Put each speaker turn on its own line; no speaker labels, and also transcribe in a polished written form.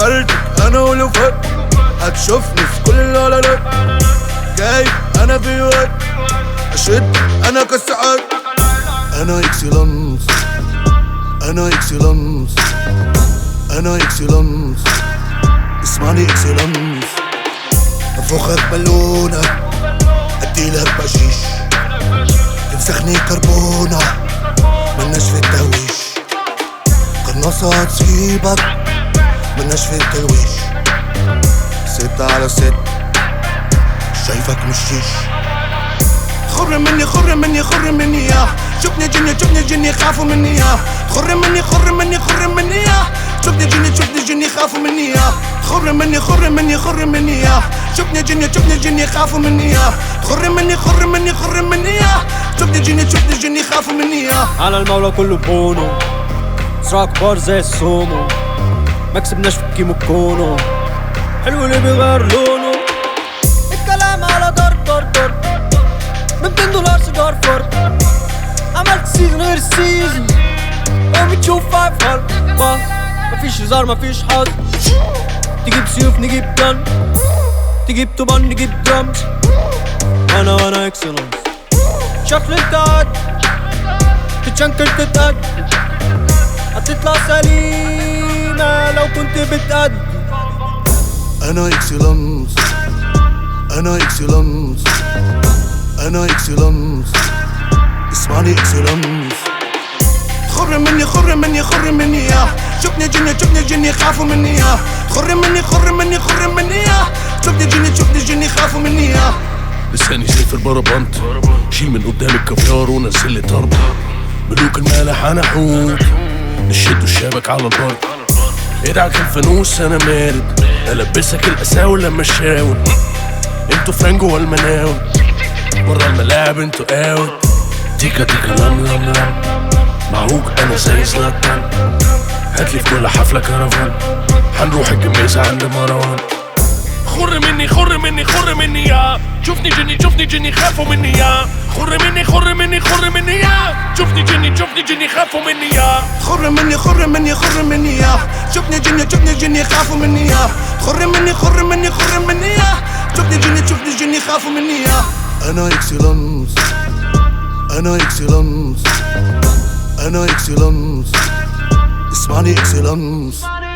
قفلتك انا ولو فات هتشوفني في كل الاعلانات. جاي انا في وقت اشد انا كالساعات. انا اكسلانس انا اكسلانس انا اكسلانس اسمعني اكسلانس. انفخك بالونة اديلك بشيش تنسخني كربونة ملناش في التهويش. قناصة هتسيبك ملناش في التلويش. 6/6 شايفك مش شيش. خر مني خر مني خر مني يا شوفني جني خافوا مني يا. خر مني خر مني خر مني يا شوفني جني خافوا مني يا. خر مني خر مني خر مني يا شوفني جني خافوا مني يا. خر مني خر مني خر مني يا شوفني جني خافوا مني يا.
على المولى كله بونو صراع كبار زي السومو ما كسبناش في كيمو كونو حلو اللي بيغير لونه. الكلام على ضرب $200 سيجار فرد. عملت سيزن غير السيزن وبتشوف 5 هالبا. مفيش هزار مفيش حظ. تجيب سيوف نجيب جن تجيب طبان نجيب درامز. انا اكسلانس شكل انت قد تتشنكر تتقد هتطلع سليمة لو كنت بتقد.
انا اكسلانس انا اكسلانس انا اكسلانس اسمعني اكسلانس. خر مني خر مني خر مني يا شوفني جني خافوا مني يا. خر مني خر مني خر مني يا شوفني جني خافوا مني يا.
لساني سيف البربنت شيل من قدام الكافيار ونزل لي طرب. ملوك المالح انا حوت نشدوا الشبك على البر. ادعك الفانوس انا مارد البسك القساوي لما اشاور. انتوا فرانجو والمناوي برا الملاعب انتوا اوت. تيكا لم لم لم معوج انا زي زلاتان. هاتلي في كل حفلة كرفان هنروح الجميزة عند مروان. خر مني خر مني خر مني يا شوفني جني خافوا مني يا. خر مني خر مني خر مني يا شوفني جني خافوا مني يا.
خر مني خر مني خر مني يا شوفني جني خافوا مني يا. خر مني خر مني خر مني يا شوفني جني خافوا مني يا. انا اكسلانس انا اكسلانس انا اكسلانس اسمعني اكسلانس.